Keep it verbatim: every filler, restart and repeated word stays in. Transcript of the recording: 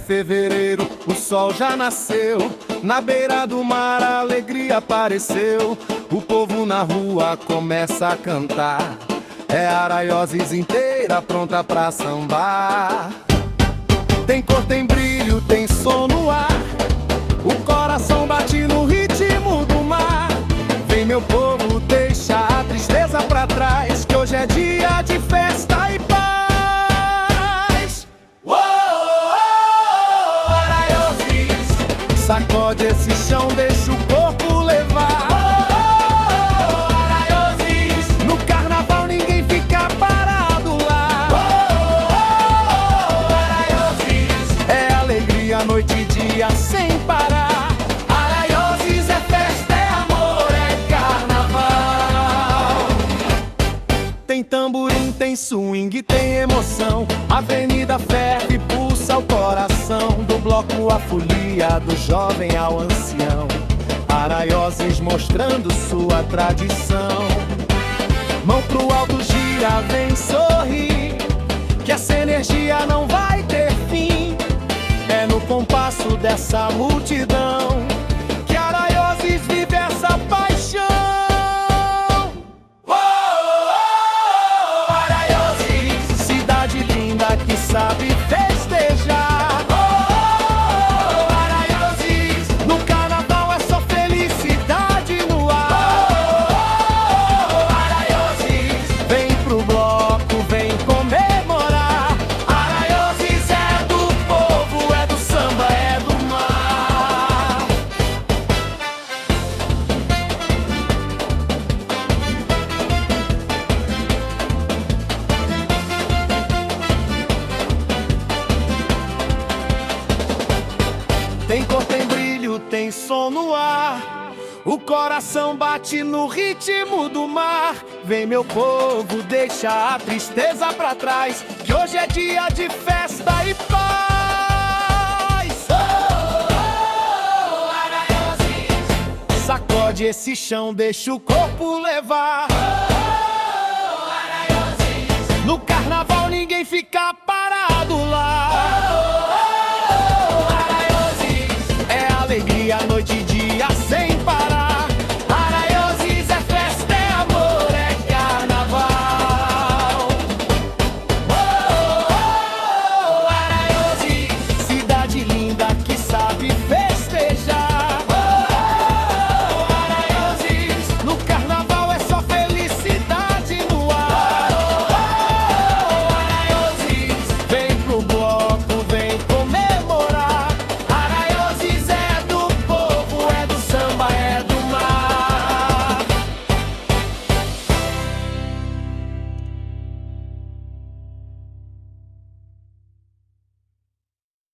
fevereiro, o sol já nasceu. Na beira do mar a alegria apareceu. O povo na rua começa a cantar. É Araioses inteira pronta pra sambar. Tem cor, tem brilho, tem som no ar. O coração bate no ritmo do mar. Vem meu povo, deixa a tristeza pra trás, que hoje é dia de festa e paz. Uou, Araioses, sacode esse chão, deixa o corpo levar. Uou, Araioses, no carnaval ninguém fica parado lá. Uou, Araioses, é alegria noite e dia sem parar. Araioses é festa, é amor, é carnaval. Tem tamborim, tem swing, tem emoção. Avenida ferve, pulsa o coração. Do bloco a folia, do jovem ao ancião. Araioses mostrando sua tradição. Mão pro alto, gira, vem sorrir, que essa energia não vai ter fim. É no compasso dessa multidão que Araioses vive essa paixão. Oh, oh, oh, Araioses, cidade linda que sabe festejar. Oh, oh, oh, Araioses, no carnaval é só felicidade no ar. Oh, oh, oh, Araioses, vem pro bloco, vem comemorar. Araioses é do povo, é do samba, é do mar. Tem cor, tem brilho, tem som no ar. O coração bate no ritmo do mar. Vem meu povo, deixa a tristeza pra trás, que hoje é dia de festa e paz. Oh, oh, Araioses, sacode esse chão, deixa o corpo levar. Oh, Araioses, no carnaval